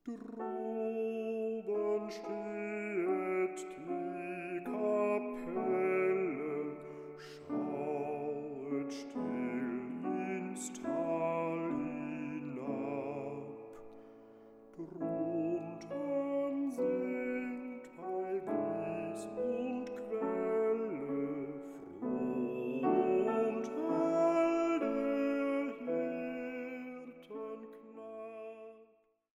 Droben stehet die Kapelle, schauet still ins Tal hinab.